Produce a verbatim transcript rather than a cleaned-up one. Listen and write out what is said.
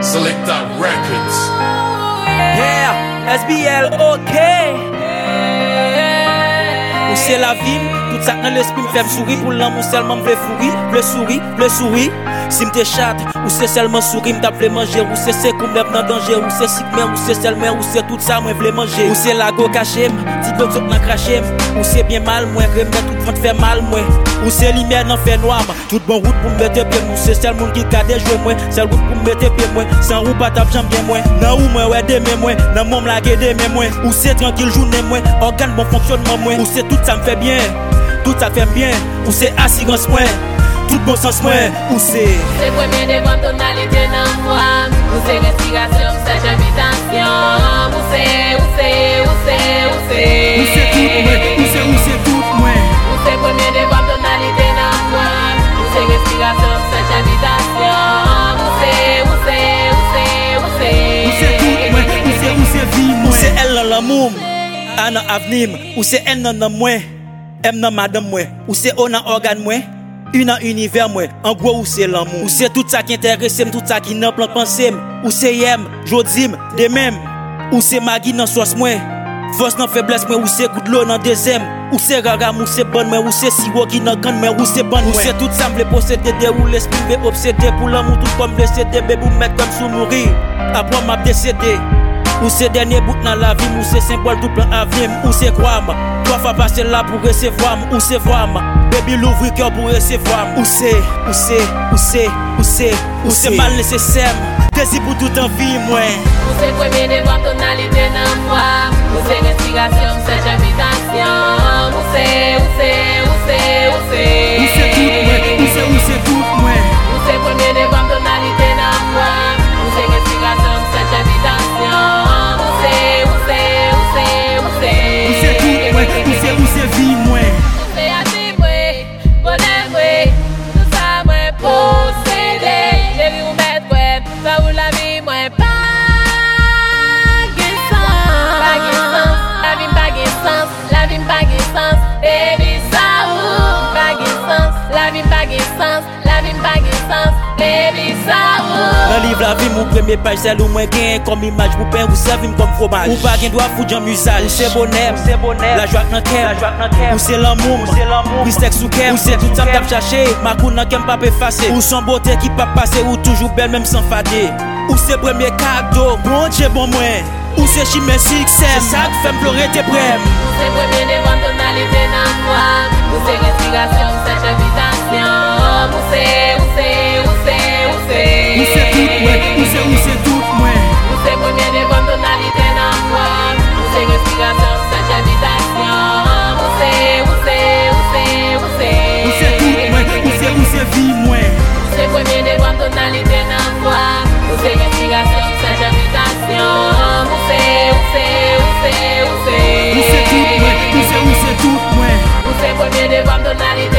Selecta Records. Yeah, S B L, ok. Ou c'est la vie, tout ça dans l'esprit me fait sourire. Pour l'amour seulement me fait fourrir, le sourire, le sourire. Si m'te chat, ou c'est seulement sourire, m't'a vle manger. Ou c'est c'est comme m'ep dans danger, ou c'est sick ou c'est seulement, ou c'est tout ça moi vle manger. Ou c'est la go caché, ti do tout nan craché. Ou c'est bien mal moi, remet tout vent fait mal moi. Ou c'est lumière nan fait noir, tout bon route pour me mettre pied. Ou c'est seul monde qui garde jouer moi, seul route pour me mettre pied moi. Sans roue pas tap j'aime bien moi. Nan ou moi ouais demain moi, nan mom la gueule demain moi. Ou c'est tranquille journée moi, organe bon fonctionnement moi. Ou c'est tout ça me fait bien, tout ça fait bien. Ou c'est assurance moi, tout bon sens moi. Ou c'est c'est premier devant tonalité dans moi. Ou c'est respiration, c'est invitation. Ou c'est, ou c'est, ou c'est, ou c'est. Ou c'est tout moi, ou c'est, ou c'est tout moi. Ou c'est premier devant tonalité dans moi. Ou c'est respiration, c'est invitation. Ou c'est, ou c'est, ou c'est, ou c'est. Ou c'est tout moi, ou c'est, ou c'est vie moi. Ou c'est elle dans l'amour, Anna avenir. Ou c'est elle dans moi, elle dans madame moi. Ou c'est on dans organe moi. Une en univers moi, en gros ou c'est l'amour. Ou c'est tout ça qui intéresse, tout ça qui n'a plan pensé. Ou c'est yem, jodim, de même. Ou c'est Magui dans sauce moi, force dans faiblesse moi. Ou c'est coup de l'eau dans deuxième. Ou c'est ragam, ou c'est bonne moi. Ou c'est sirop qui dans canne moi. Ou c'est bonne moi. Ou c'est tout ça me posséder, ou l'esprit me obsédé. Pour l'amour tout comme le cédé, bébé ou mettre comme sous mourir. Après m'a décédé. Ou c'est dernier bout dans la vie, ou c'est symbole tout plein avenir. Ou c'est quoi ma, trois fois passer là pour recevoir. Ou c'est voir ma, baby l'ouvrir cœur pour recevoir. Ou c'est, ou c'est, ou c'est, ou c'est, ou c'est mal nécessaire. Désir pour tout en vie moi. Ou c'est premier devant tonalité dans moi. Ou c'est respiration, c'est invitation. Ou c'est, ou c'est, ou c'est, ou c'est. Ou c'est tout moi, ou c'est, ou c'est tout moi. Ou c'est premier devant tonalité dans moi. Ou c'est respiration, c'est invitation. Ou c'est, ou c'est, ou c'est, ou c'est. Ou c'est tout moi, ou c'est, ou c'est vie moi. Ou c'est à ti moi, bonheur moi. Tout ça moi posséder. J'ai vu ou mettre ouais, ça ou la vie moi pas. Pas de sens, la vie pas de sens, la vie pas de sens, baby ça ou pas de sens, la vie pas de sens, la vie pas de sens, baby ça ou. Dans livre la vie mon premier page c'est où moi gain comme image pour pain ou servir comme fromage. Ou pas gain doit foutre en usage. Ou c'est bonheur, c'est bonheur. La joie dans cœur, la joie dans cœur. Ou c'est l'amour, ou c'est l'amour. Ou sexe ou cœur, ou c'est tout ça me chercher. Ma cou n'a qu'un pas effacer. Ou son beauté qui pas passer ou toujours belle même sans fader. Ou c'est premier cadeau, bon Dieu bon moi. Ou c'est chimé succès, c'est ça qui fait pleurer tes brèmes. Ou c'est premier devant tonalité dans moi. Ou c'est respiration, c'est invitation. Ou c'est, ou c'est, ou c'est, ou c'est. Ou c'est tout moi, ou c'est, ou c'est tout moi. Ou c'est premier devant tonalité dans moi. Ou c'est respiration, c'est invitation. Ou c'est, ou c'est, ou c'est, ou c'est. Ou c'est tout moi, ou c'est, ou c'est vie moi. Ou c'est premier devant tonalité dans moi. Ou c'est respiration, c'est invitation. Ou c'est, ou c'est, ou c'est, ou c'est. Ou c'est tout moi, ou c'est, ou c'est tout moi. Ou c'est premier devant tonalité.